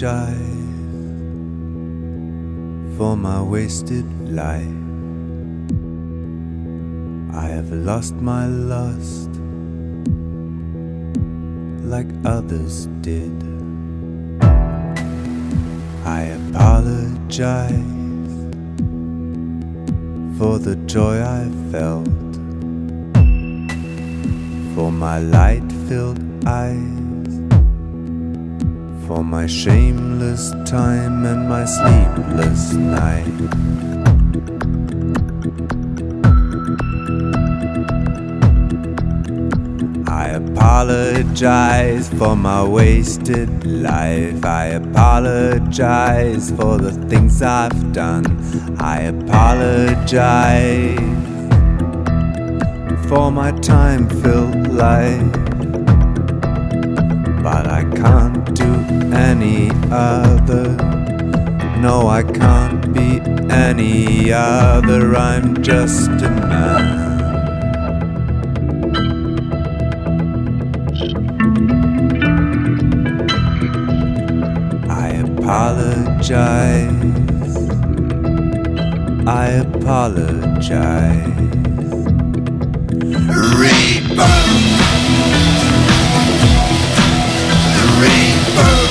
apologize for my wasted life. I have lost my lust like others did. I apologize for the joy I felt, for my light-filled eyes, for my shameless time and my sleepless night. I apologize for my wasted life. I apologize for the things I've done. I apologize for my time-filled life. But I can't do any other. No, I can't be any other. I'm just a man. I apologize. Rebirth. Rebirth.